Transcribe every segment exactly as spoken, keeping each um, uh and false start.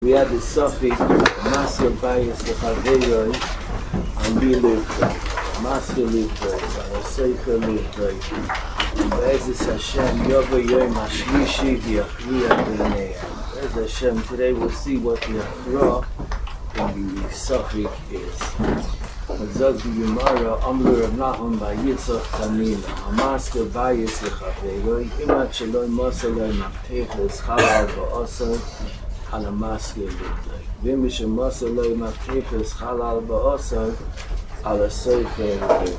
We had the suffix Master Bias the Chaveroi and we live Master Livrei, Sefer Livrei. Be'ezus Hashem, Yovo Yom HaShlishi V'Yachriya B'nei. Be'ez Hashem, today we'll see what the Achra in the suffix is. Zog the Gemara, Amru Rav Nachum Bar Yitzchak Tanina, Master Bias the Chaveroi, Imat Shaloi Mosaloi Mafteches Chalal Ba'osar, על המסגר ליטוי. ואם משמוסר לא ימפתיפס חלל באוסר, על הסופר ליטוי.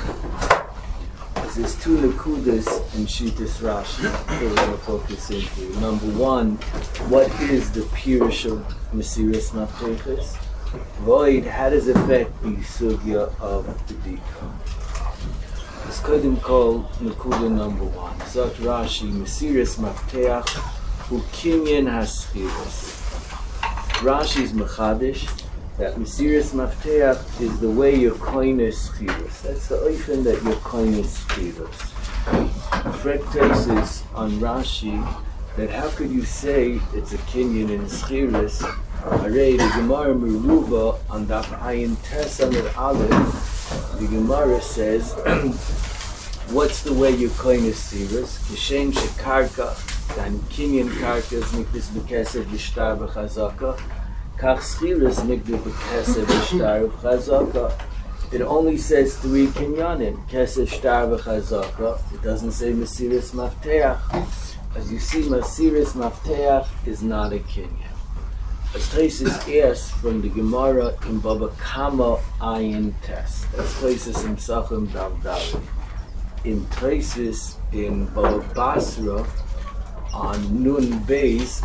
There's two nekudas in Shitas Rashi that we're going to focus into. Number one, what is the Pirush of Mesiras Mafteches? Void, how does it affect the Sugya of the Dika? Let's Kodim call nekuda number one. Zot Rashi, Mesiras Mafteach, Ukinyan Haschirus. Rashi's Mechadish that Mesiras Mafteach is the way your coin is schirus. That's the oifen that your coin is schirus. Frek traces on Rashi that how could you say it's a kinyan in schirus? Array the Gemara Meruba on Daf Ayin Tesamid Aleph. The Gemara says, what's the way your coin is schirus? Kishem shekarka. Dan kinyan karkas mikdis b'kesev v'shtar v'chazaka, kach schirus mikdis b'kesev v'shtar v'chazaka. It only says three kinyanim, kesev, shtar v'chazaka. It doesn't say Mesiras Mafteach. As you see, Mesiras Mafteach is not a kinyan. As Taisis asks from the Gemara in Baba Kama Ayin Tes. That's Taisis in Sachem Davdavi. In Taisis in Baba Basra, on Nun Beis,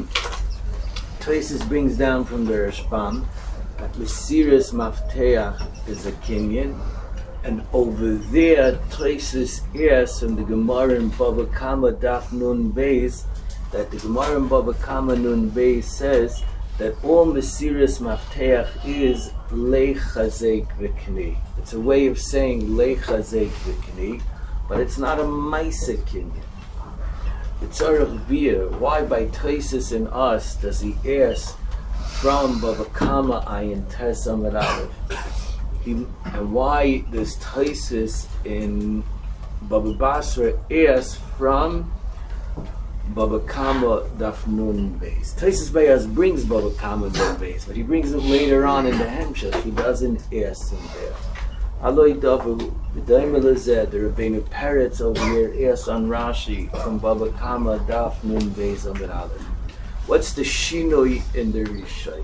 Taisis brings down from the Rashbam that Mesiras Mafteach is a kinyan, and over there Taisis asks from the Gemara in Baba Kama Daf Nun Beis that the Gemara in Baba Kama Nun Beis says that all Mesiras Mafteach is Leichazek V'Kni. It's a way of saying Leichazek V'Kni, but it's not a Maisa kinyan. It's a Ravir. Why by Taisis in us does he ask from Baba Kama Ayin Tes Amud Aleph? And why does Taisis in Baba Basra ask from Baba Kama Daf Nun Beis? Taisis Bayaz brings Baba Kama Nun Beis, but he brings it later on in the Hemshech. He doesn't ask him there. Aloi Davu, the Daimel the Rabbeinu Peretz over here asks on Rashi from Baba Kama Daf Nun Beis Amud Aleph. What's the shinui in the Rishayim?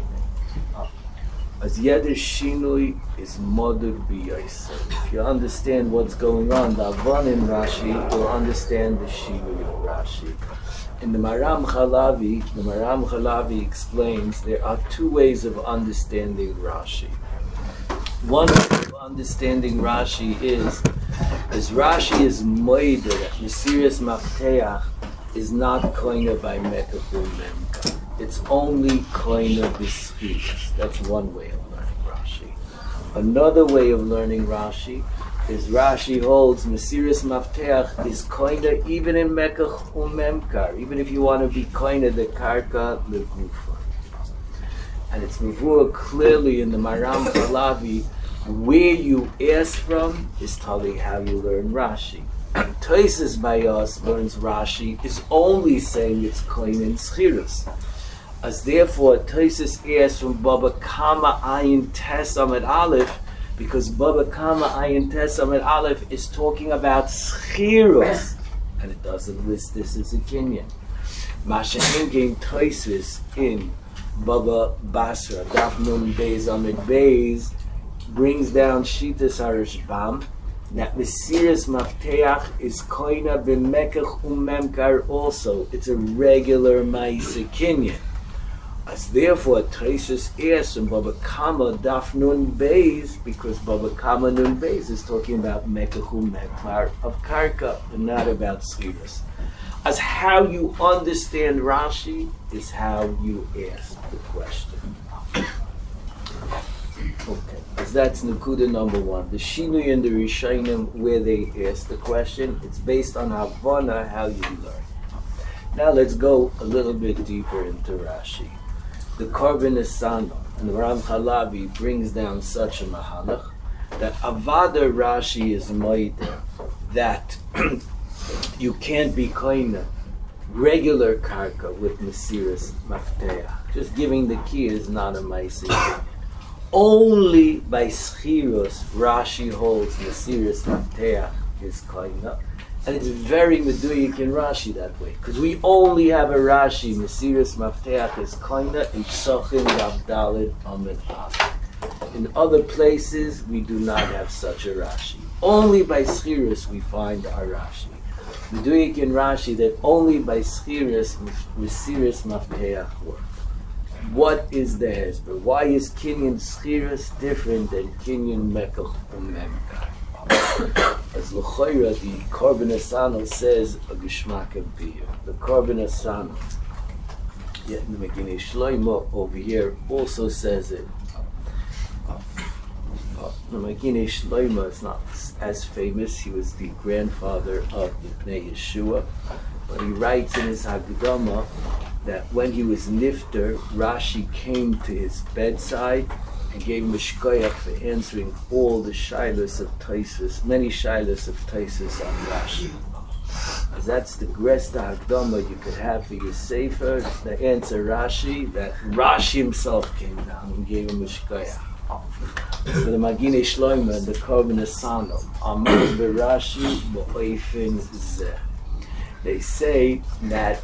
As yeder shinui is modud b'yosef. If you understand what's going on, the Avan in Rashi, you'll understand the shinui of Rashi. In the Maram Chalavi, the Maram Chalavi explains there are two ways of understanding Rashi. One way of understanding Rashi is, as Rashi is moider that Mesiras Mafteach is not koina by Mekach Memka. It's only koina b'schirus. That's one way of learning Rashi. Another way of learning Rashi is Rashi holds Mesiras Mafteach is koina even in Mekach Memkar, even if you want to be koina the karka legufa. And it's mavur clearly in the Maram Chalavi where you ask from is tali how you learn Rashi. Taisis by us learns Rashi is only saying it's koin in schirus. As therefore Taisis asks from Baba Kama Ayin Tes Amud Aleph because Baba Kama Ayin Tes Amud Aleph is talking about schirus and it doesn't list this as a kinyan. Masha'im gain Taisis in Baba Basra, Daf Nun Beis Amud Beis, brings down Shitas HaRashbam that Mesiras Mafteach is koina b'mekach u'memkar also. It's a regular Ma'isa kinyan. As therefore Taisis asks in Baba Kama Daf Nun Beis because Baba Kama Nun Beis is talking about mekach u'memkar of karka and not about schirus. As how you understand Rashi is how you ask the question. Okay, as that's Nakuda number one. The Shinui and the Rishayim where they ask the question, it's based on Havana, how you learn. Now let's go a little bit deeper into Rashi. the Korban Esano, and the Ram Chalabi brings down such a mahalach that Avada Rashi is moide that you can't be koine regular karka with Mesiras Mafteach. Just giving the key is not a ma'aseh. Only by Schiros Rashi holds Mesiras Mafteach is koine. And it's very meduyik in Rashi that way, because we only have a Rashi Mesiras Mafteach is koine in Psachim Gavdalid Amid Av. In other places we do not have such a Rashi. Only by Schiros we find our Rashi. Meduyik in Rashi that only by Schiros Mesiras Mafteach work. What is the hesber? Why is Kinyan Schiros different than Kinyan Mekach Umemkar? As L'choira, the Korban Esano says a Geshmak of Biyah. The Korban Esano, yet in the Meginei Shloimo over here also says it. The Meginei Shloimo is not as famous. He was the grandfather of Ibnei Yeshua, but he writes in his Hagdama that when he was nifter, Rashi came to his bedside and gave him a shkoyach for answering all the shilas of Taisus, many shilas of Taisus on Rashi. As that's the gresta Hagdama you could have for your sefer, the answer Rashi, that Rashi himself came down and gave him a shkoyach. So the Maginei Shloimo and the Korban Esano, Amar b'Rashi b'oifen zeh. They say that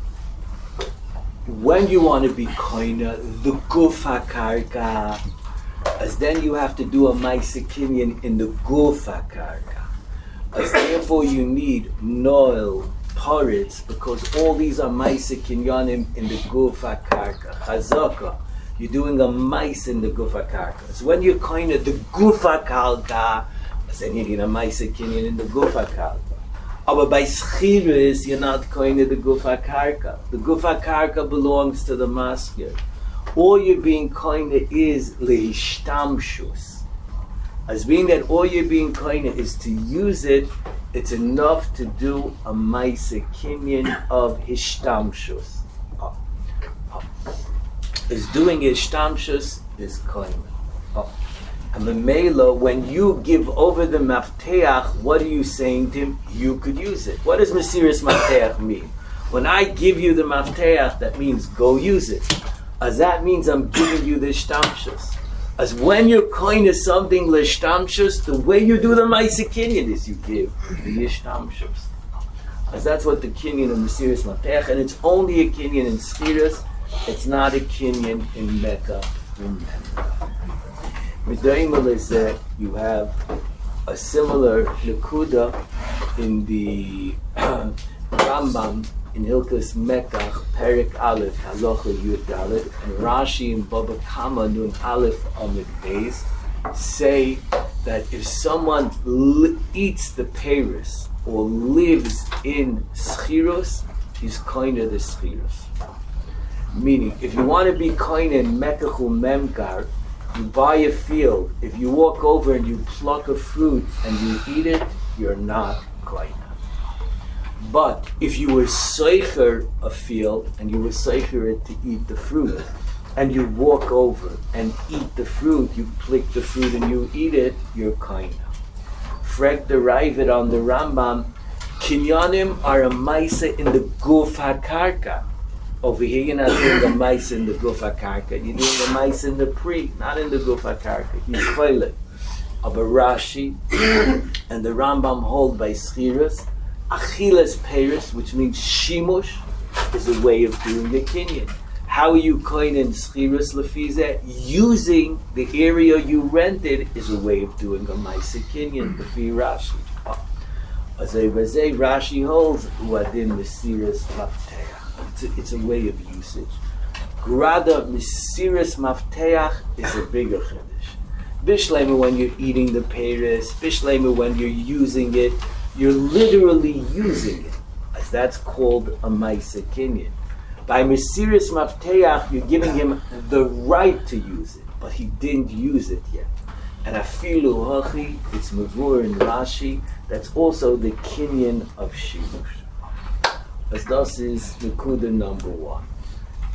when you want to be koina, the guf hakarka, as then you have to do a ma'aseh kinyan in the guf hakarka. As therefore you need noel, paritz, because all these are ma'aseh kinyanim in the guf hakarka. Chazaka, you're doing a mice in the guf hakarka. So when you're koina the guf hakarka, then you need a ma'aseh kinyan in the guf hakarka. But by Schiris, you're not koine the guf hakarka. The guf hakarka belongs to the maskir. All you're being koine is lehishtamshus. As being that all you're being koine is to use it, it's enough to do a ma'aseh kinyan of hishtamshus. Oh. Oh. Is doing hishtamshus is koine. Oh. And the Mela, when you give over the Mafteach, what are you saying to him? You could use it. What does Mesiras Mafteach mean? When I give you the Mafteach, that means go use it. As that means I'm giving you the Shtamshus. As when you're coining something l'Shtamshus, the way you do the ma'aseh kinyan is you give the Shtamshus. As that's what the kinyan of Mesiras Mafteach, and it's only a kinyan in Schiros, it's not a kinyan in Mecca. With Daimel is that you have a similar Nakuda in the uh, Rambam in Hilkas Mekach, Perik Aleph, Halacha Yud Dalet, and Rashi in Baba Kama Nun Aleph Amid Beis say that if someone li- eats the Paris or lives in Schiros, he's kind of the Schiros. Meaning, if you want to be kind in Mekachu Memkar, you buy a field, if you walk over and you pluck a fruit and you eat it, you're not koina. But if you were seicher a field and you were seicher it to eat the fruit, and you walk over and eat the fruit, you pluck the fruit and you eat it, you're koina. Frek derive it on the Rambam, kinyanim are a ma'aseh in the guf hakarka. Over here, you're not doing the mice in the guf hakarka. You're doing the mice in the pre, not in the guf hakarka. He's chaylik of a Rashi, and the Rambam hold by Schiros. Achilas Paris, which means shimush, is a way of doing the kinyan. How are you koin in Schiros lefize? Using the area you rented is a way of doing a mice kinyan. Lefi Rashi. Azay vazay Rashi holds uadin Mesiras Mafteach. It's a, it's a way of usage. Grada Mesiras Mafteach is a bigger chiddush. Bishlema when you're eating the Paris, Bishlema when you're using it, you're literally using it. As that's called a ma'aseh kinyan. By Mesiras Mafteach, you're giving him the right to use it, but he didn't use it yet. And afilu hachi, it's mavur in Rashi, that's also the kinyan of shimush. As thus is Nakuda number one.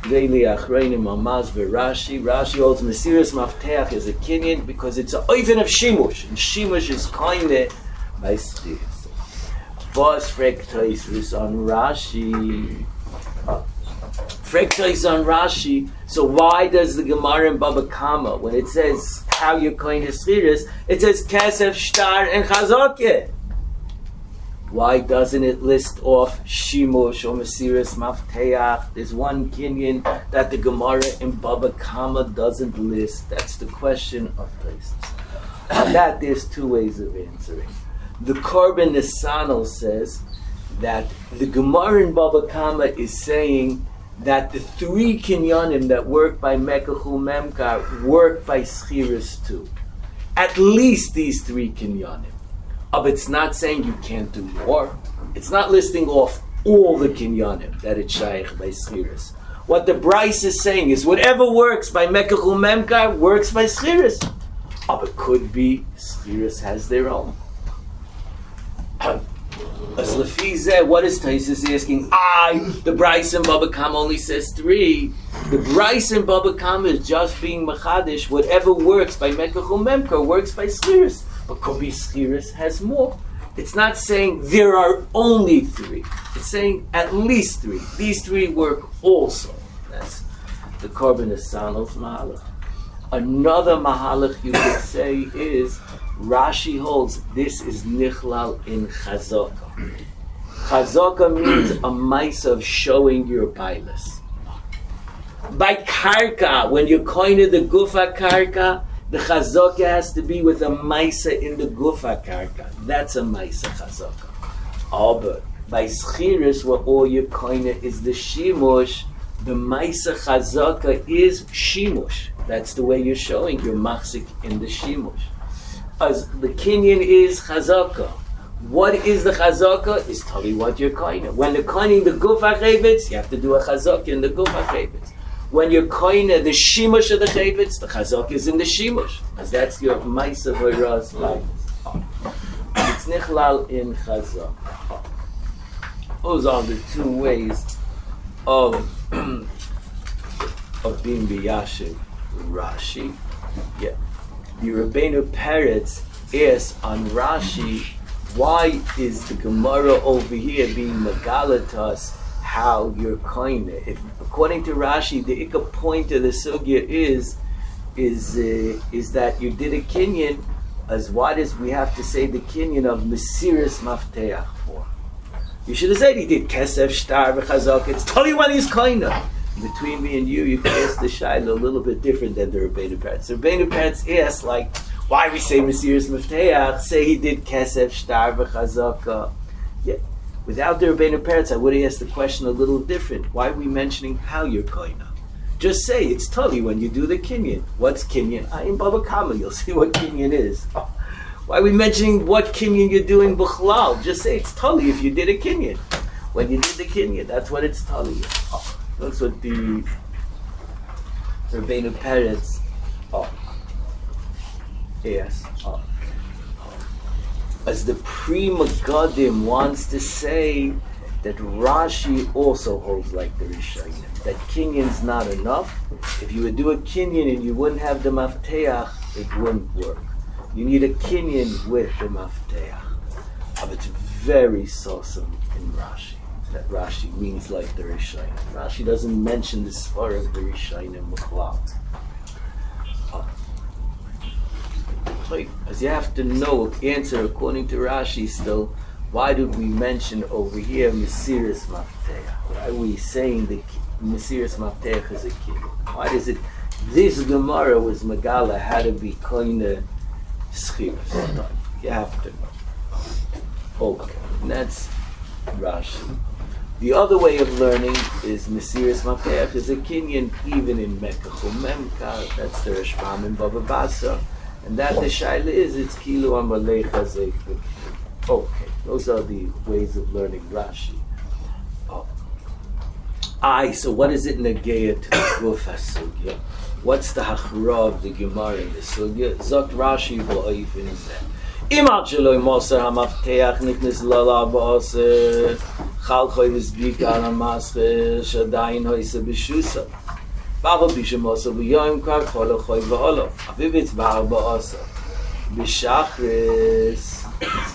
Veli Achreinim Amaz Rashi. Rashi holds Mesiris Mafteach is a kinyan because it's an oiven of Shimush. And Shimush is kinda by Schiris. Vos Frektois on Rashi. Frektois on Rashi. So why does the Gemara in Baba Kama, when it says how you're kinda Schiris, it says Kesef, Shtar, and Chazakeh? Why doesn't it list off Shimush or Mesiris Mafteach? There's one kinyan that the Gemara in Baba Kama doesn't list. That's the question of places. And that there's two ways of answering. The Korban Nisanel says that the Gemara in Baba Kama is saying that the three kinyanim that work by Mekachu Memkar work by Schiris too. At least these three kinyanim. But it's not saying you can't do more. It's not listing off all the kinyanim that it's shaykh by Schiris. What the Bryce is saying is whatever works by Mekachu Memkar works by Schiris. But it could be Schiris has their own. As Lefizeh, what is Taisus asking? I, the Bryce and Baba Kama only says three. The Bryce and Baba Kama is just being Machadish. Whatever works by Mekachu Memkar works by Schiris. But Kobi Schiris has more. It's not saying there are only three. It's saying at least three. These three work also. That's the Korban Nisanel's Mahalach. Another Mahalach you could say is Rashi holds this is Nichlal in Chazaka. Chazaka means a mice of showing your pilus. By Karka, when you're coined the Gufa Karka, the chazaka has to be with a maisa in the gufa karka. That's a maisa chazaka. Oh, but by schiris, where all your koine is the shimush, the maisa chazaka is shimush. That's the way you're showing your machzik in the shimush. As the kinyan is chazaka. What is the chazaka? Is tell you what you're koine. When you're koining the gufa chayvitz, you have to do a chazaka in the gufa chayvitz. When you're koine the shimush of the chayvitz, the chazak is in the shimush, because that's your ma'isa v'ras life. It's nichlal in chazak. Those are the two ways of of being biyashiv. Rashi, yeah. The Rabbeinu Peretz asks on Rashi, why is the Gemara over here being megalatas? How you're koine. If according to Rashi, the ikka point of the sugya is is uh, is that you did a kinyan. As why does we have to say the kinyan of Mesiris Mafteach for? You should have said he did Kesef Shtar v'Chazak. It's tell you when he's koine. Between me and you, you can ask the Shaila a little bit different than the Rabbeinu Peretz. The Rabbeinu Peretz asks like, why we say Mesiris Mafteach? Say he did Kesef Shtar v'Chazak. Yeah. Without the Rabbeinu Peretz, I would have asked the question a little different. Why are we mentioning how you're koina? Just say it's tali when you do the kinyan. What's kinyan? I am Baba Kama. You'll see what kinyan is. Why are we mentioning what kinyan you're doing b'chlal? Just say it's tali if you did a kinyan. When you did the kinyan, that's what it's tali. That's what the Rabbeinu Peretz. Oh, yes. Oh. As the Pri Megadim wants to say that Rashi also holds like the Rishonim, that kinyan's not enough. If you would do a kinyan and you wouldn't have the mafteach, it wouldn't work. You need a kinyan with the mafteach. But it's very sosum in Rashi. That Rashi means like the Rishonim. Rashi doesn't mention the svar of the Rishonim Mechlal. As you have to know, answer according to Rashi still, why did we mention over here Mesiris Mafteach? Why are we saying that Mesiris Mafteach is a kid? Why does it, this Gemara was Megala had to be koine Schiris? You have to know. Okay, and that's Rashi. The other way of learning is Mesiris Mafteach is a kinyan even in Mekachu Memkar. That's the Rashbam in Baba Basra. And that the shaila is, it's kilu amalei chazek. Okay, those are the ways of learning Rashi. Oh. Aye, so what is it negeya to the Gufa sugya? What's the hachra of the Gemara in the sugya? Zok Rashi v'oifin zeh. Imal sheloi moser hamafteach niknes lala ba'aser chal choy v'zbika al ha'mascher shadayin hoise b'shusa ba'ava b'shem moser v'yoyim kar chol choy v'olo aviv it's ba'ar ba'aser b'shachris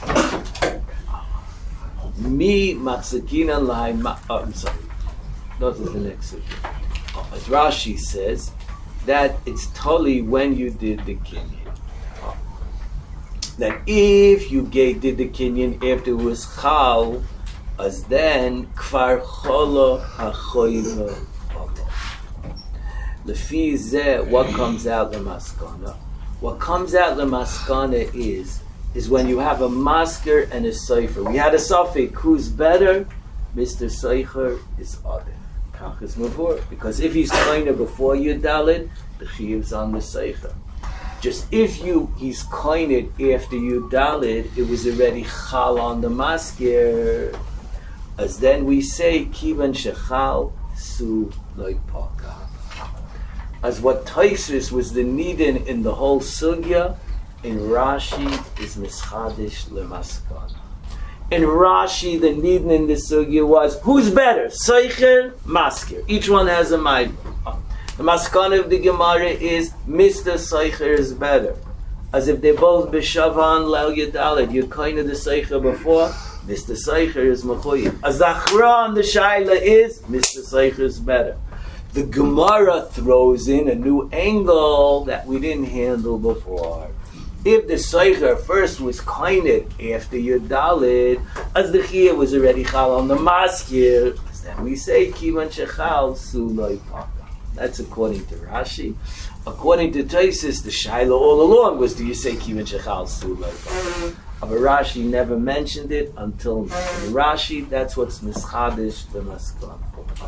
mi machzekinan l'hai ma... Oh, I'm sorry. That is the next one. Oh, as Rashi says, that it's totally when you did the kinyan. Oh. That if you gave, did the kinyan after it was chal, as then kvar cholo hachoyva cholo. Lefi zeh, what comes out the maskana? What comes out the maskana is is when you have a masker and a sofer. We had a sofik, who's better? Mister Soicher is other. Kach is mavur. Because if he's koiner before you dalid, the chiyuv's on the soicher. Just if you he's koiner after you dalid, it was already chal on the masker. As then we say, kivan shechal su loy paka. As what Taisus was the nidin in the whole sugya, in Rashi is mischadish lemaskana. In Rashi, the nidin in the sugya was who's better, Seicher, Maskir. Each one has a mind. The maskana of the Gemara is Mister Seicher is better. As if they both b'shavan leil yadalid. You're kind of the Seicher before, Mister Seicher is mechoyim. As the achra on the shaila is Mister Seicher is better. The Gemara throws in a new angle that we didn't handle before. If the Seicher first was koined after your Dalid, as the Chiyah was already chal on the maskir, then we say kivan shechal su loy paka. That's according to Rashi. According to Taisus, the shaila all along was, do you say kivan shechal su loy paka? But Rashi never mentioned it until now. In Rashi, that's what's mischadish the maskana.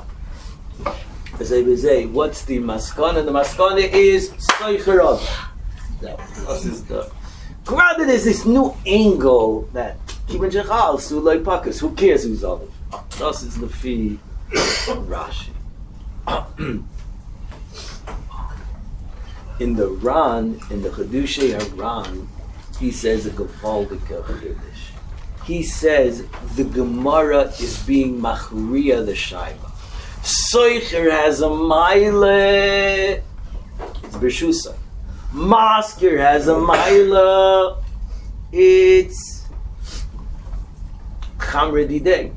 As I was saying, what's the maskana? The maskana is Seicher of. This is the rather there's this new angle that Kiban Jechal, Sulay Pakas, who cares who's on it? This is the fee Rashi. In the Ran, in the Chedushay HaRan, he says a Gefaldika Chiddush. He says the Gemara is being Machriya the Shaila. Soicher has a Maile, it's Bershusa. Masker has a Maila, it's Chamre Didei.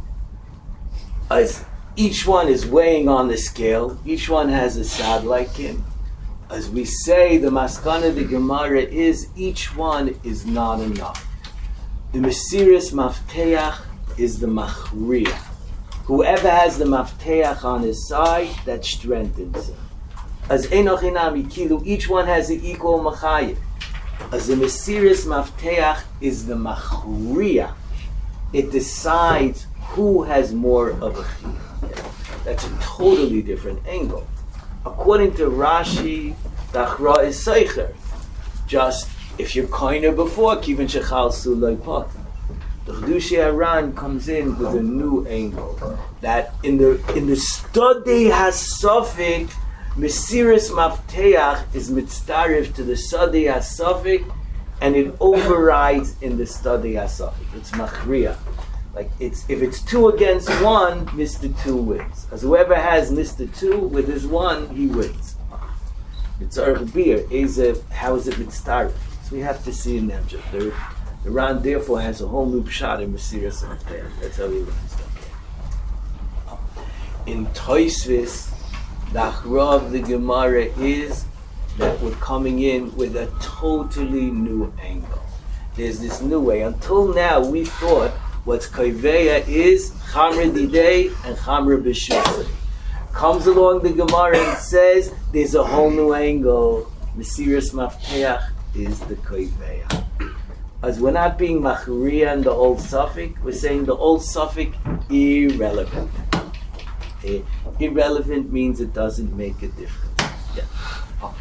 As each one is weighing on the scale, each one has a sad like him. As we say, the Maskana the Gemara is, each one is not enough. The Mesiris Mafteach is the Machriya. Whoever has the Mafteach on his side, that strengthens him. As Enochinami Kilu, each one has the equal Machayev. As the Mesiris Mafteach is the Machriya. It decides who has more of a Chiyah. That's a totally different angle. According to Rashi, the Achra is Seicher. Just, if you're koiner before, Kivan Shechal Sulay Pata. The Chedushay HaRan comes in with a new angle. That in the in the study HaSofik, Mesiris Mafteach is mitztarif to the study HaSofik, and it overrides in the study HaSofik. It's Machriya. Like it's if it's two against one, Mister Two wins. As whoever has Mister Two with his one, he wins. It's Arbir. Is a how is it mitztarif? So we have to see in them. The the Ran therefore has a whole new pshat in Mesiris Mafteach. That's how he runs them. In Toisvis, the Achra of the Gemara is that we're coming in with a totally new angle. There's this new way. Until now, we thought what's Koiveya is Chamre Didei and Chamre B'Shusay. Comes along the Gemara and says there's a whole new angle. Mesiris Mafteach is the Koiveya. As we're not being Machriya in the old suffix, we're saying the old suffix irrelevant. Uh, irrelevant means it doesn't make a difference. Yeah. Oh.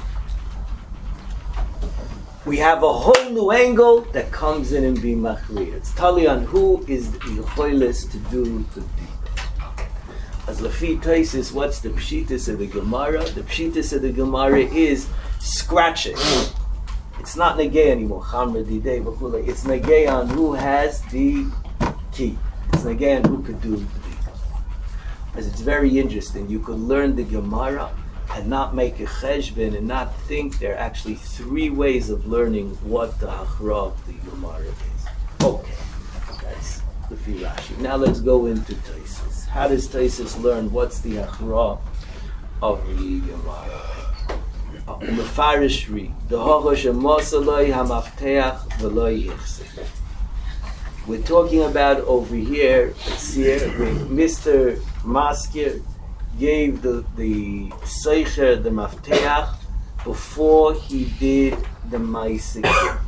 We have a whole new angle that comes in and be machriya. It's tali on who is the yocheles to do the deeper. As Lafi Taisis, what's the pshitis of the Gemara? The pshitis of the Gemara is scratching. It's not negay anymore. Chamra didei v'chulei. It's negay on who has the key. It's negay on who could do the bdika. Because it's very interesting. You could learn the Gemara and not make a cheshbon and not think there are actually three ways of learning what the hachra of the Gemara is. Okay, that's the Rashi. Now let's go into Taisus. How does Taisus learn what's the hachra of the Gemara? In the Farish read, the hochosh emosaloi hamafteach v'loi yichsek. We're talking about over here, it's here, where Mister Maskir gave the the seicher, the mafteach, before he did the maisik.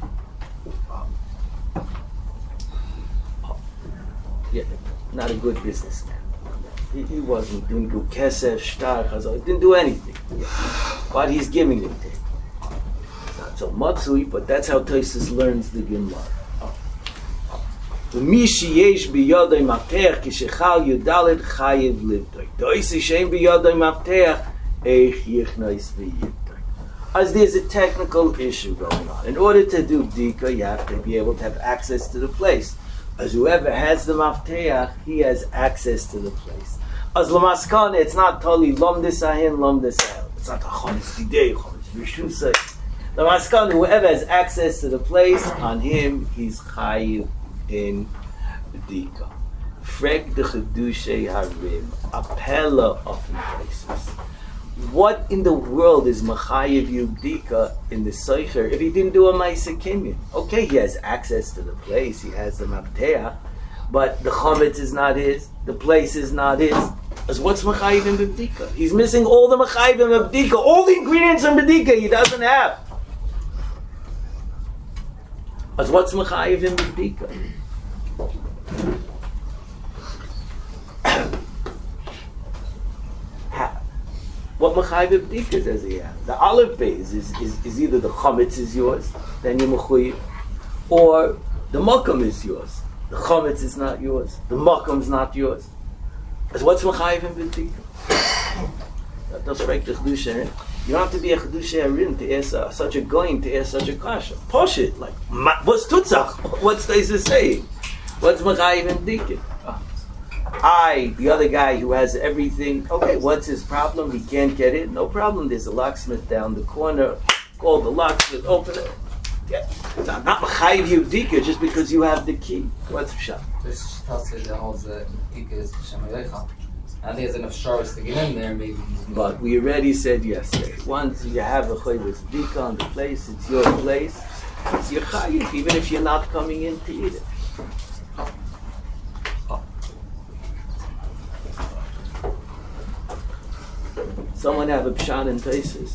Yeah, not a good businessman. He, he wasn't doing good kesef, shtar, chazal. He didn't do anything. But he's giving it to him. It's not so matzui, but that's how Taisus learns the Gemara. ומי שיש בידו מפתח כשחל י"ד חייב לבדוק. דויסי שאין בידו מפתח איך יכנס ויבדוק. As there's a technical issue going on. In order to do bdika, you have to be able to have access to the place. As whoever has the mafteach, he has access to the place. As lamaskana, it's not totally lomdis ahin, lomdis ahel. It's not a chonis didei, chonis rishusay. Lamaskana, whoever has access to the place, on him, he's chayiv in bdika. Frek de chedushay harim, apella of places. What in the world is machayev you bdika in the seicher if he didn't do a ma'aseh kinyan? Okay, he has access to the place, he has the mafteach, but the chametz is not his, the place is not his. As what's machayev in bdika? He's missing all the machayev in bdika, all the ingredients in bdika he doesn't have. As what's machayev in bdika? What mechayiv b'dika does he have? The olive base is, is, is either the chametz is yours, then you're mechayiv, or the makam is yours. The chametz is not yours. The makam is not yours. As what's mechayiv in b'dika? That does break the chedusha. You don't have to be a chedusha harin to ask uh, such a goyim to ask such a kasha. Push it like what's tutzach? What's Taisus saying? What's mechayiv in b'dika? I, the other guy who has everything, okay, what's his problem? He can't get it. No problem. There's a locksmith down the corner. Call the locksmith, open it. Yeah. Not, not Machayiv Yudika just because you have the key. What's Pshat? This tells you that all the Yudika is Shem Alecha. And there's enough showers to get in there, maybe. But we already said yesterday, once you have a Chayiv Yudika on the place, it's your place, it's your Chayiv, even if you're not coming in to eat it. Someone have a pshat in Taisus.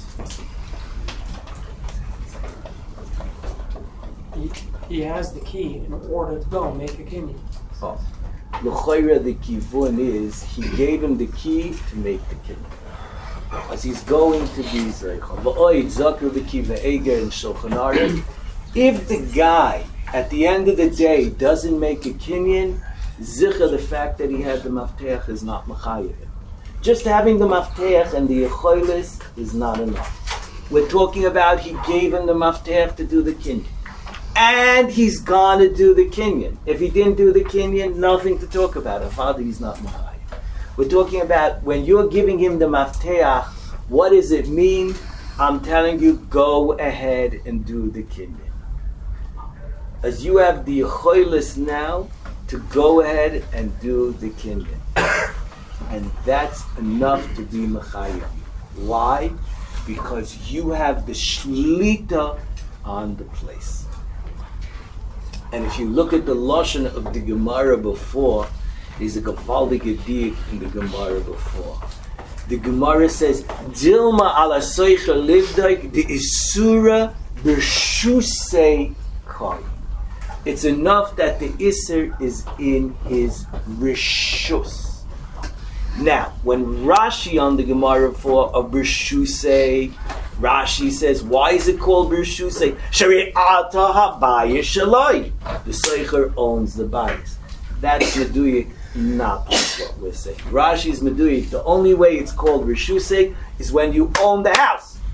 He, he has the key in order to go make a kinyan. Oh. L'choira, the kivun is, he gave him the key to make the kinyan. As he's going to be Zeichel. V'oid zakir the key v'eger in Shulchan Aruch. If the guy, at the end of the day, doesn't make a kinyan, zicha, the fact that he had the mafteach is not machayev. Just having the mafteach and the yecholis is not enough. We're talking about he gave him the mafteach to do the kinyan. And he's gonna do the kinyan. If he didn't do the kinyan, nothing to talk about. A father, he's not machayev. We're talking about when you're giving him the mafteach, what does it mean? I'm telling you, go ahead and do the kinyan. As you have the yecholis now, to go ahead and do the kinyan. And that's enough to be mechayev. Why? Because you have the shlita on the place. And if you look at the lashon of the Gemara before, there's a gavaldik diuk in the Gemara before. The Gemara says, "Dilma ala soicha livdaik the isura b'shusei kai." It's enough that the iser is in his rishus. Now, when Rashi on the Gemara for a Bershusei, Rashi says, why is it called Bershusei? Shari'ata ha-bayis shaloi. The Seicher owns the bayis. That's Meduyik, not what we're saying. Rashi's Meduyik, the only way it's called Bershusei is when you own the house.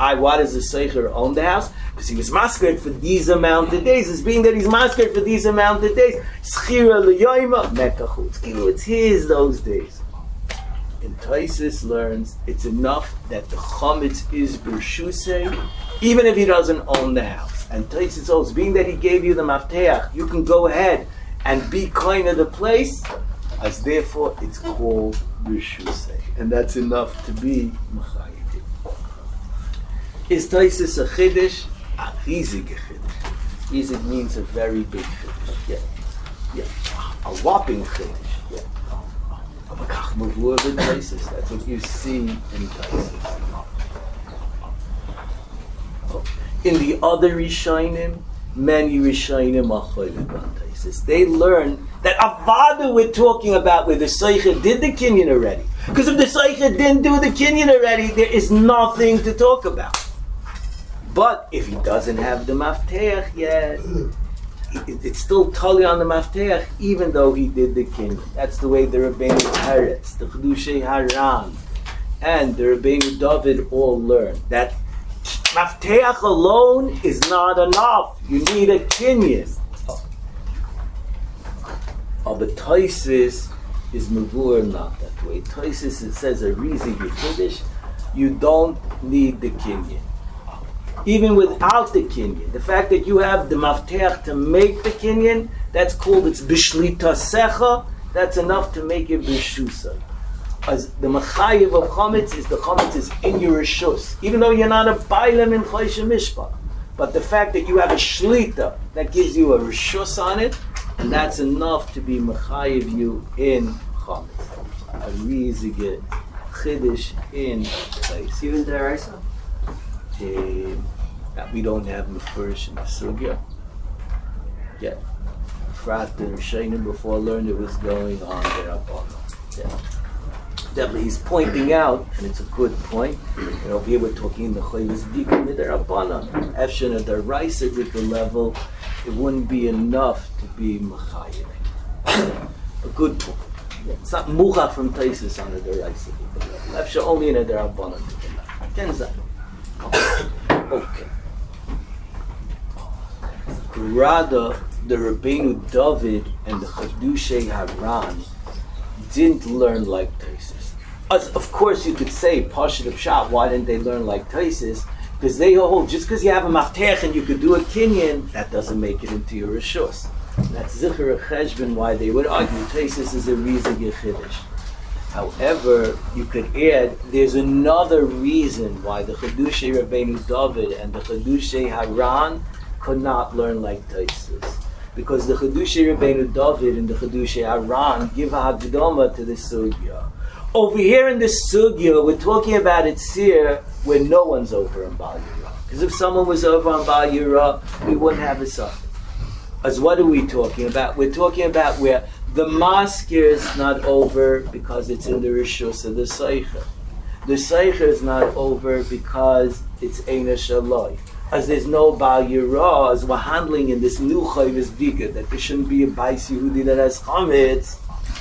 I, why does the Seicher own the house? Because he was masked for these amount of days. It's being that he's masked for these amount of days. Schira l'yoyma mekachut. It's his those days. And Taisus learns it's enough that the chametz is b'rshusei, even if he doesn't own the house. And Taisus holds, being that he gave you the mafteach, you can go ahead and be kind of the place, as therefore it's called b'rshusei. And that's enough to be machayim. Is Taisus a chiddush? A riesige chiddush. Riesig means a very big chiddush. Yeah, yeah. A whopping chiddush. Yeah. That's what you see in Taisus. In the other Rishonim, many Rishonim are choylek on Taisus. They learn that Avada we're talking about where the Seicher did the Kinyan already. Because if the Seicher didn't do the Kinyan already, there is nothing to talk about. But if he doesn't have the Mafteach yet, it, it's still totally on the Mafteach, even though he did the Kinyan. That's the way the Rabbeinu Teretz, the Chedushei Haran, and the Rabbeinu David all learned. That Mafteach alone is not enough. You need a Kinyan. Oh, but Taisus is Mavur not that way. Taisus, it says a Rizik Yechiddish, you don't need the Kinyan. Even without the Kinyan, the fact that you have the Mafteach to make the Kinyan, that's called it's Bishlita Secha, that's enough to make it Bishusa. As the Machayev of Chometz is the Chometz is in your Rishus, even though you're not a Bailam in Chosh Mishpah. But the fact that you have a Shlita, that gives you a Rishus on it, and that's enough to be Machayev you in Chometz. A riesige Chiddush in place. Even Daraisa? Uh, that we don't have Mefurish in the Sugya. Yeah. Frat the Rishonim before I learned it was going on there up on. Yeah. Definitely he's pointing out, and it's a good point, and over here we're talking the Chayvus Dika Midarabana. Efshin at the Raisa with the level, it wouldn't be enough to be Machayim. A good point. Yeah. It's not Mucha from Taisus on the Raisa with the level. Efshin only in the Darabana to the level. Kenzai. Okay. Rather, the Rabbeinu David and the Chedushei Haran didn't learn like Taisus. As, of course, you could say, Pashat of Pshat, why didn't they learn like Taisus? Because they hold, just because you have a Mafteach and you could do a Kinyan, that doesn't make it into your Rishus. That's Zichar Cheshbon, why they would argue Taisus is a Rizig Yechiddish. However, you could add, there's another reason why the Chedushei Rabbeinu David and the Chedushei Haran could not learn like Taisus. Because the Chedushei Rabbeinu David and the Chedushei Haran give a Hagdama to the Sugya. Over here in the Sugya, we're talking about it here where no one's over on Baal Yirah. Because if someone was over on Baal Yirah, we wouldn't have a Suffolk. As what are we talking about? We're talking about where the maskir is not over because it's in the Rishus of the Seicher. The Seicher is not over because it's Eina Shaloi. As there's no Baal Yirah, as we're handling in this new Chayvus Dika, that there shouldn't be a Bais Yehudi that has Chametz.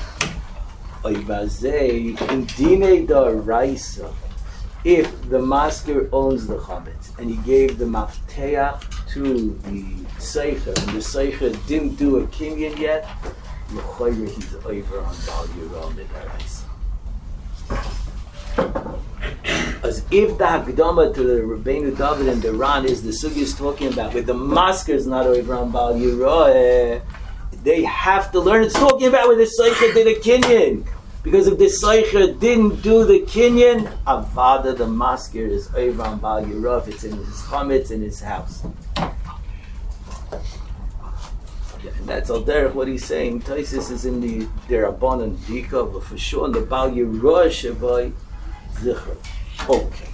Oivazei, in Dinei Daraisa, if the maskir owns the Chametz and he gave the Mafteach to the Seicher, and the Seicher didn't do a Kinyan yet, he's over on Baal Yirah Midarais. As if the Hakdama to the Rabbeinu David and the Ran is the Sugi is talking about, where the Masker is not over on Baal Yirah, they have to learn. It's talking about where the Seicher did a Kinyan. Because if the Seicher didn't do the Kinyan, Avada, the Masker is over on Baal Yirah, if it's in his Chametz, in his house. And that's all derech what he's saying. Taisus is in the Derabanan Dika, but for sure in the Baal Yirah Shabai Zichar. Okay.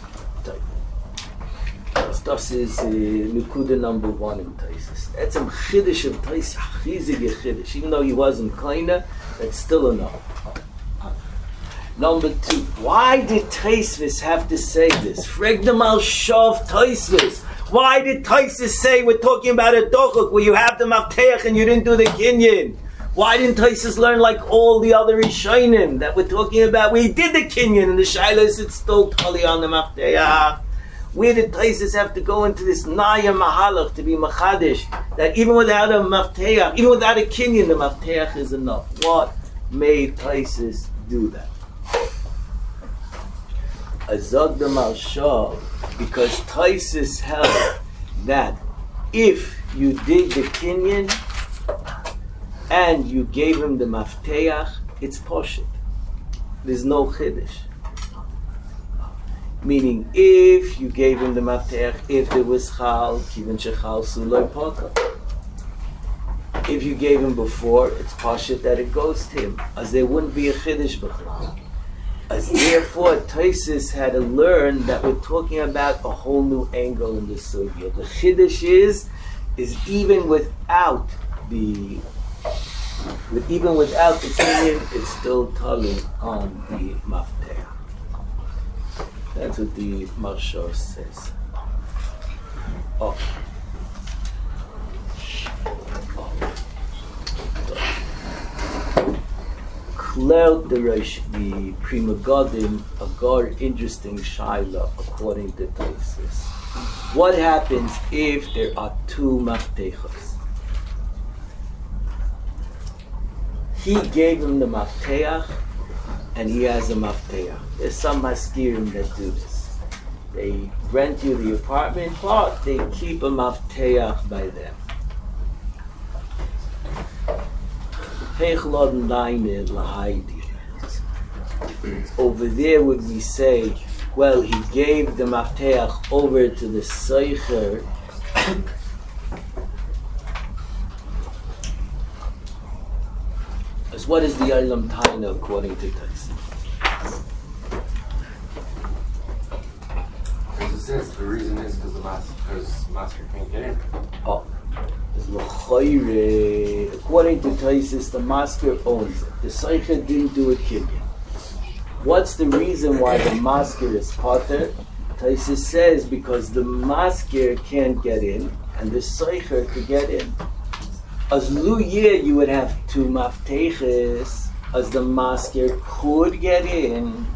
Das is uh, Nukuda number one in Taisus. That's a Chiddush of Taisus, Chizig Chiddush. Even though he wasn't Kaina, that's still enough. Number two, why did Taisus have to say this? Freg the Mal Shav Taisus. Why did Taisus say we're talking about a dochuk where you have the mafteach and you didn't do the kinyan? Why didn't Taisus learn like all the other Rishonim that we're talking about where he did the kinyan and the shailas it's still tali on the mafteach? Where did Taisus have to go into this Naya Mahalach to be Machadish? That even without a Mafteach, even without a Kinyan, the Mafteach is enough. What made Taisus do that? Azog the Malshah, because Taisus held that if you did the Kinyan and you gave him the Mafteach, it's Poshit. There's no Chiddush. Meaning, if you gave him the Mafteach, if there was Chal, Kivin Shechal Suloi Poka. If you gave him before, it's Poshit that it goes to him, as there wouldn't be a Chiddush B'chol. As therefore, Taisus had to learn that we're talking about a whole new angle in the sugya. The Chiddush is, is even without the, with, even without the Kinyan, it's still telling on the Mafteach. That's what the Marshal says. Oh. oh. Klel Deresh, the Prima Godim, a God interesting Shaila according to Taisus. What happens if there are two Maftechos? He gave him the Mafteach, and he has a Mafteach. There's some Maskirim that do this. They rent you the apartment, but they keep a Mafteach by them. Over there would we say, well, he gave the Mafteach over to the Seicher. As what is the Olam Taina according to Taisus? Because it says the reason is because the master, because master can't get in. Oh. According to Taisus, the masker owns it. The Seicher didn't do a Kinyan. What's the reason why the masker is potter? Taisus says because the masker can't get in and the Seicher could get in. As Luyeh, you would have two Mafteches, as the masker could get in.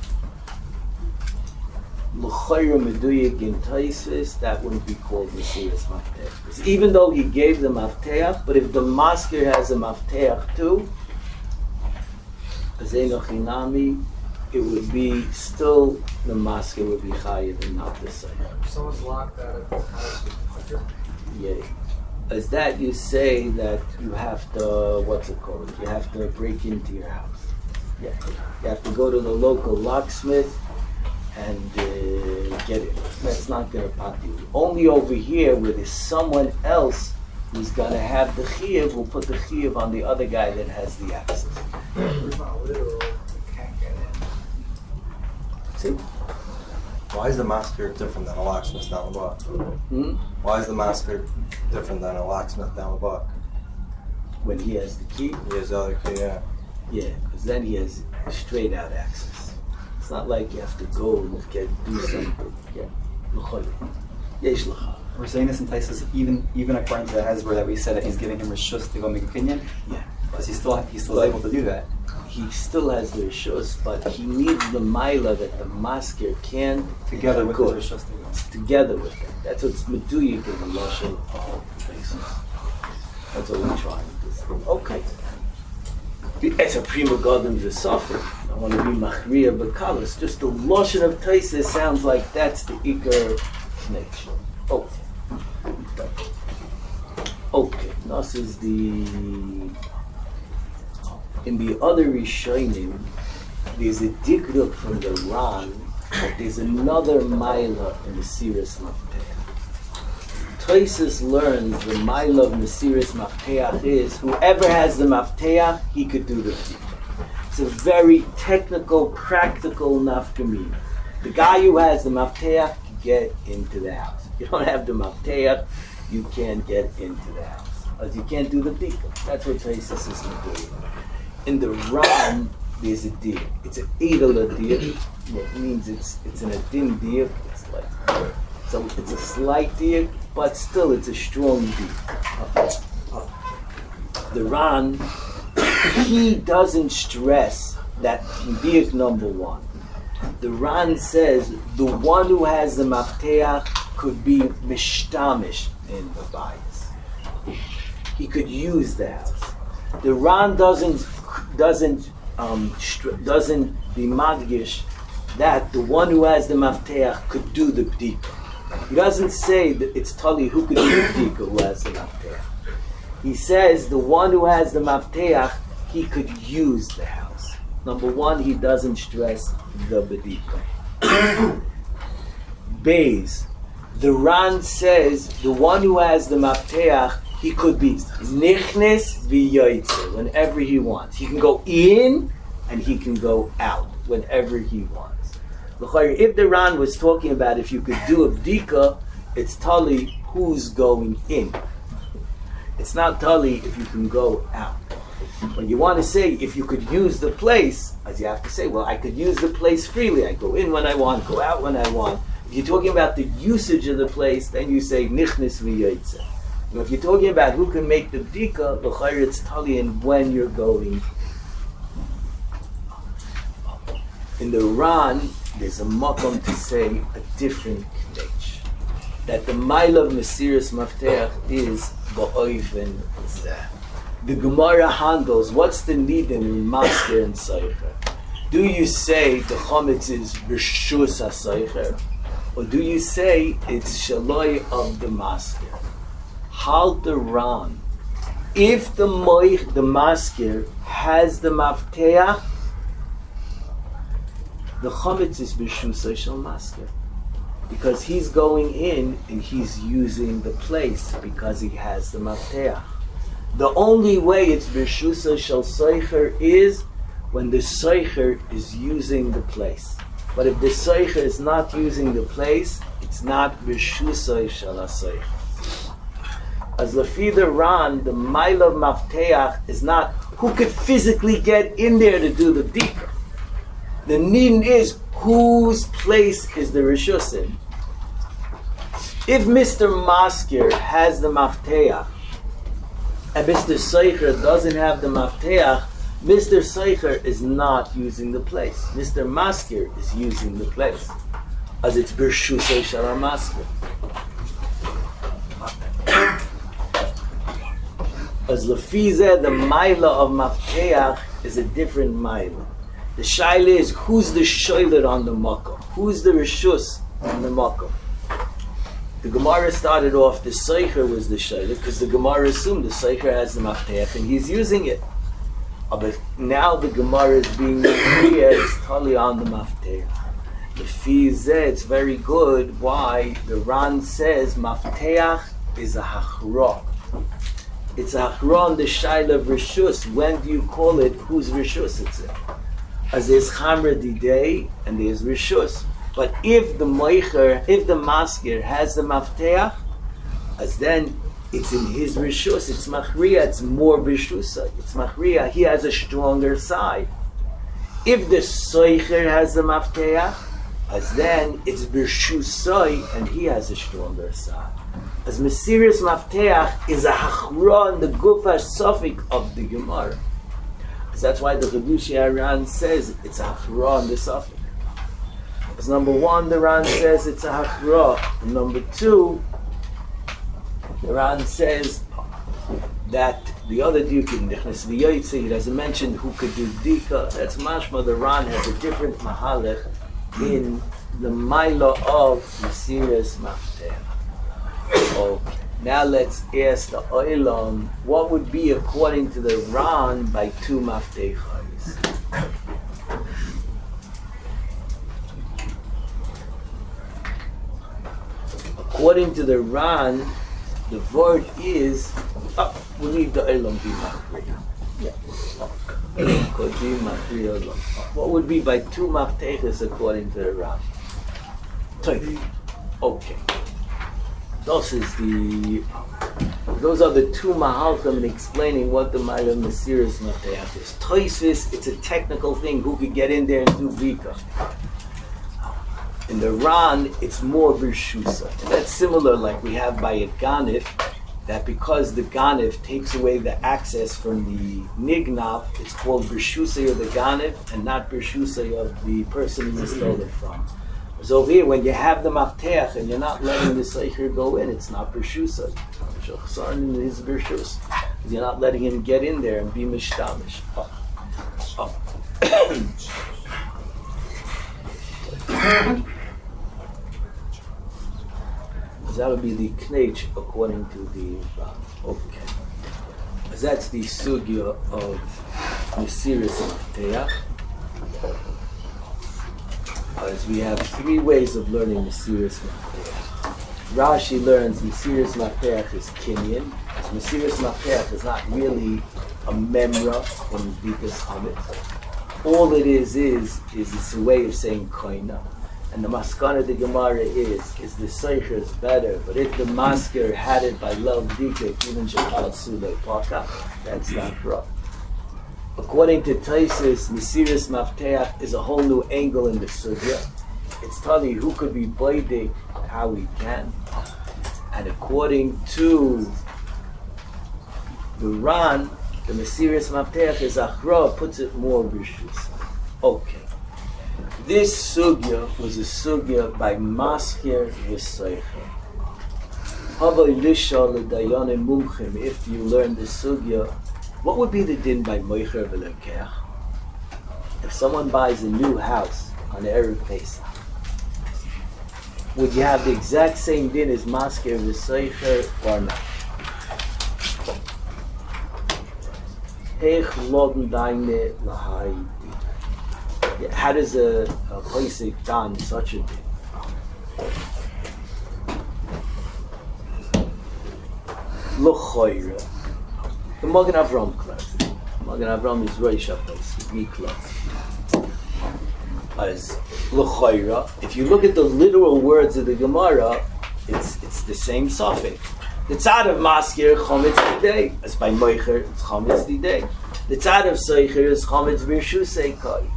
L'chayra meduyik in Taisus, that wouldn't be called Mesiras Mafteach. Even though he gave the Mafteach, but if the masker has a Mafteach too, Azeinochinami, it would be still the masker would be chayav and not the Seicher. If someone's locked out of the house, Yeah. As that you say that you have to, what's it called? You have to break into your house. Yeah. You have to go to the local locksmith and uh, get it. That's not going to pop you. Only over here where there's someone else who's going to have the chiyuv, will put the chiyuv on the other guy that has the access. it's not literal, you can't get in. See? Why is the masker different than a locksmith down the block? Hmm? Why is the masker different than a locksmith down the block? When he has the key? He has the other key, yeah. Yeah, because then he has straight out access. It's not like you have to go and get do something. Yeah. Yesh l'cha. We're saying this in Taisus, even even according to the Hezbollah that we said that he's giving him reshus to go make a kinyan. Yeah. Because he's still he's still able to do that. He still has the rishus, but he needs the maila that the masker can Together with go. his reshus to go. Together with it. That's what's meduyik in the lashon of Taisus. That's what we're trying to do. Okay. It's a prima godim v'safek. I want to be machriya b'kalas. Just the lashon of Taisus sounds like that's the ikar nature. Oh. Okay. This is the. In the other Rishonim, there's a dikruk from the Ran, but there's another maila in the Mesiras Mafteach. Taisus learns the maila of Mesiras Mafteach is whoever has the Mafteach, he could do the thing. It's a very technical, practical nafkamina. The guy who has the Mafteach can get into the house. If you don't have the Mafteach, you can't get into the house. As you can't do the bika. That's what Taisus is doing. In the Ram, there's a deer. It's an idol deer. It means it's it's an adin deer. It's like so it's a slight deer, but still it's a strong deer. The Ran, he doesn't stress that deer number one. the Ran says the one who has the mafteach could be mishtamish in the bias. He could use the house. The Ran doesn't doesn't um, doesn't be madgish that the one who has the mafteach could do the bdika. He doesn't say that it's tali who could do the bdika who has the mafteach. He says the one who has the mafteach, he could use the house. Number one, he doesn't stress the bdika. Beis, the Ran says the one who has the mafteach, he could be nichnes v'yoytze whenever he wants. He can go in and he can go out whenever he wants. If the Ran was talking about if you could do a bdika, it's tali who's going in. It's not tali if you can go out. When you want to say if you could use the place, as you have to say, well, I could use the place freely. I go in when I want, go out when I want. If you're talking about the usage of the place, then you say nichnes v'yoytze. If you're talking about who can make the bdika, l'chayr it's tali in when you're going. In the Ran, there's a makom to say a different knech. That the mile of Mesiris Mafteach is ba'oifen zeh. The Gemara handles, what's the need in masker and seicher? Do you say the chometz is b'shus ha-seicher? Or do you say it's shaloi of the masker? Halt the Ran. If the moich, the masker, has the mafteach, the chometz is b'shusay shel masker, because he's going in and he's using the place because he has the mafteach. The only way it's b'shusay shel seicher is when the seicher is using the place. But if the seicher is not using the place, it's not b'shusay shel seicher. As Lafi the Ran, the mile of mafteach is not who could physically get in there to do the bdika. The need is whose place is the rishus in. If Mister Masker has the mafteach and Mister Seicher doesn't have the mafteach, Mister Seicher is not using the place. Mister Masker is using the place, as it's b'shusay shel masker. As Lafizeh, the Maila of Mafteach is a different Maila. The Shaila is who's the Shoiler on the Makkah? Who's the Rishus on the Makkah? The Gemara started off, the Seicher was the Shoiler, because the Gemara assumed the Seicher has the Mafteach and he's using it. But now the Gemara is being clear, it's totally on the Mafteach. Lafizeh, it's very good why the Ran says Mafteach is a Hachra. It's a Achron, the Shaila of Rishus. When do you call it? Whose Rishus it's in? As there's Chamra Didei and there's Rishus. But if the Moicher, if the Masker has the Mafteach, as then it's in his Rishus. It's Machriya, it's more Rishusa. It's Machriya, he has a stronger side. If the Soicher has the Mafteach, as then it's Rishusai and he has a stronger side. As Mesiris Mafteach is a hachra in the gufa suffix of the Gemara. Because that's why the Chedushi Aran says it's a hachra in the suffix. Because number one, the Ran says it's a hachra. And number two, the Ran says that the other duke in Nichnes V'Yoytze, he doesn't mention who could do Dika. That's mashma, the Ran has a different mahalech in the Maila of Mesiris Mafteach. Okay, now let's ask the Olam, what would be according to the Ran by two Maftechais? According to the Ran, the word is, oh, we need the Olam be Machriya. Yeah. Could be Machriya Olam. What would be by two Maftechais according to the Ran? Okay. Those is the. Those are the two mahalchim in explaining what the Ma'ila Mesiris Mafteach is. Toisvis, it's a technical thing. Who could get in there and do bika? In the Ran, it's more b'shusa. And that's similar, like we have by Yitganif, that because the Ganev takes away the access from the Nignav, it's called Bershusay of the Ganev and not Bershusay of the person you stole it from. So over here, when you have the Mafteach and you're not letting the Seicher go in, it's not Bershusay. Shachsarin is Bershus. You're not letting him get in there and be Mishtamish. Oh. Oh. That would be the knech according to the Ram. Okay. That's the sugya of Mesiris Mafteach. As we have three ways of learning Mesiris Mafteach. Rashi learns Mesiris Mafteach is Kinyan. Mesiris Mafteach is not really a memra from Bikas Hamid. All it is is is it's a way of saying koina. And the maskana of the Gemara is, is the Seicher is better, but if the masker had it by love dika, even Shachal Sule Paka, that's not correct. According to Taisus, Mesiris Mafteach is a whole new angle in the Sugya. It's telling you who could be Baidik, how we can. And according to the Ran, the Mesiris Mafteach is Achra, puts it more Rishus. Okay. This sugya was a sugya by Masker V'Seicher. Havay Lisha L'Dayanim Mumchim. If you learn the sugya, what would be the din by Moicher V'Lekech? If someone buys a new house on Erev Pesach, would you have the exact same din as Masker V'Seicher or not? Hech Loden Daine L'Hai. How does a, a Pesach done such a thing? L'choira. The Magen Avram class. Magen Avram is Rosh HaPesach. We class. As l'choira, if you look at the literal words of the Gemara, it's it's the same suffix. The tzad of maskir chometz didei. As by moicher, it's chometz didei. The tzad of seicher is chometz b'rshusei kai.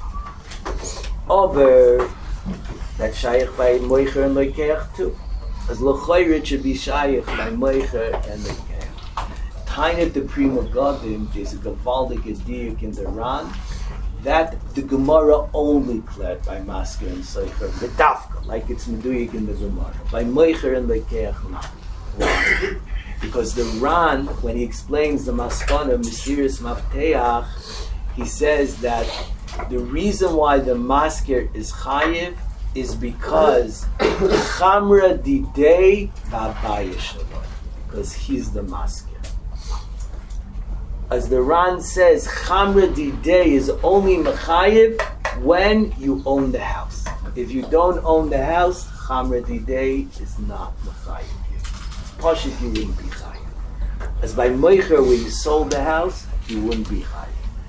Over that shaykh by moicher and lekeach too. As l'choira it should be shaykh by moicher and lekeach. Tiny of the Prima Godim is a gavaldik adik in the Ran that the Gemara only cleared by masker and seicher the dafka, like it's meduyik in the Gemara. By moicher and lekeach not. Why? Because the Ran, when he explains the maskana Mesiris Mafteach, he says that the reason why the masker is chayiv is because chamra didei v'abaya shalom, because he's the masker. As the Ran says, chamra didei is only mechayiv when you own the house. If you don't own the house, chamra didei is not mechayiv. Pashit, you wouldn't be chayiv. As by moicher, when you sold the house, you wouldn't be chayiv.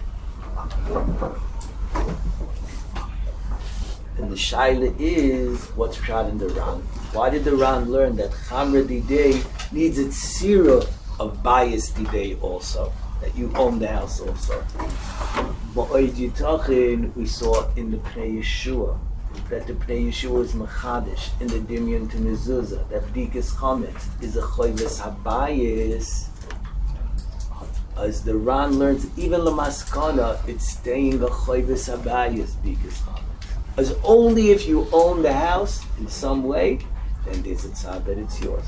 And the shaila is, what's shot in the Ran? Why did the Ran learn that chamra didei needs its sirah of bias didei also? That you own the house also. Ba'oid Yitachin, we saw in the Pnei Yeshua, that the Pnei Yeshua is Machadish, in the Dimyon to Mezuzah, that B'dikas Chametz is a Choyves HaBayis. As the Ran learns, even Lamaskana, it's staying a Choyves HaBayis, B'dikas Chametz. As only if you own the house in some way, then there's a tzad that it's yours.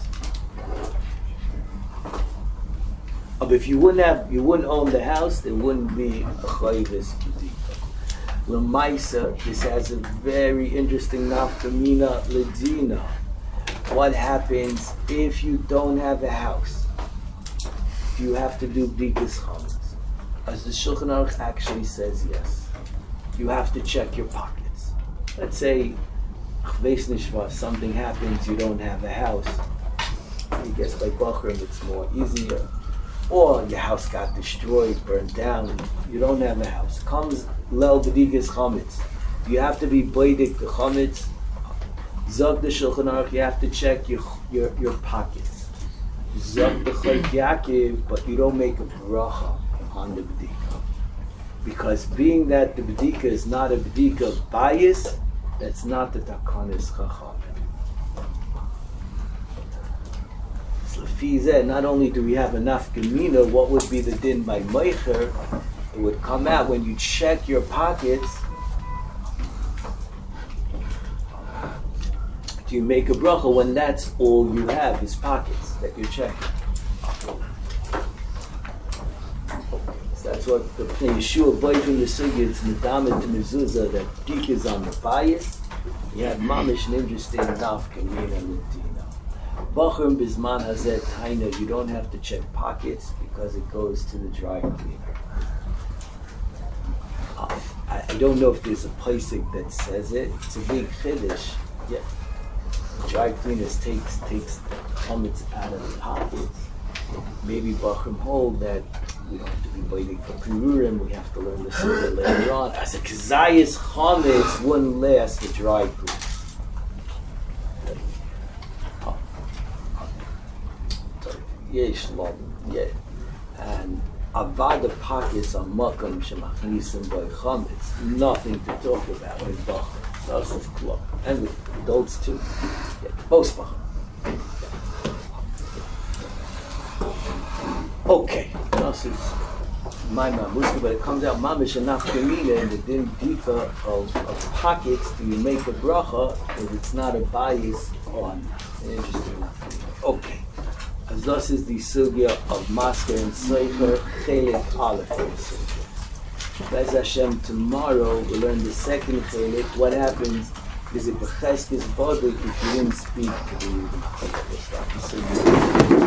But if you wouldn't have, you wouldn't own the house, there wouldn't be a chayvus b'dika. L'maisa, this has a very interesting nafkamina ledina. What happens if you don't have a house? You have to do b'dikas chametz. As the Shulchan Aruch actually says, yes. You have to check your pockets. Let's say, something happens, you don't have a house. I guess by Bachram it's more easier. Or your house got destroyed, burned down, you don't have a house. Comes Lel B'dikas Chametz. You have to be B'dik the Chametz. Zog the Shulchan Aruch, you have to check your your, your pockets. Zog the Chayk Yaakov, but you don't make a bracha on the B'dika. Because being that the B'dika is not a B'dika of bias, that's not the Takanis Chacham. Lefi zeh, not only do we have a nafkamina, what would be the din by meicher? It would come out when you check your pockets. Do you make a bracha when that's all you have is pockets that you're checking? So that's what the Yeshua boy from the Sugya, it's Medamet to Mezuzah, that geek is on the bias. You have mamish an interesting nafkamina l'dina. Bachrim bisman hazeh taina, you don't have to check pockets because it goes to the dry cleaner. Uh, I, I don't know if there's a pasuk that says it. It's a big chiddush. Yeah. Dry cleaners takes takes the chametz out of the pockets. Maybe Bachrim hold that we don't have to be waiting for Purim, we have to learn the Surah later on. As a Kazayas chametz wouldn't last the dry cleaner. Yesh lom, yeah. And avada pockets on makam shemachnisim by chametz, nothing to talk about with Bachrim. That's of club. And with adults too. Yeah, both Bachrim. Okay, this is my mamuska, but it comes out mamish and nafkamina in the din difa of, of pockets. Do you make a bracha if it's not a bias on? Interesting. Okay. As thus is the sugya of masker and seifer chelik aleph in the sugya. Bez Hashem, tomorrow we'll learn the second chelik. What happens is it becheskes bodek if you didn't speak to the Yidden.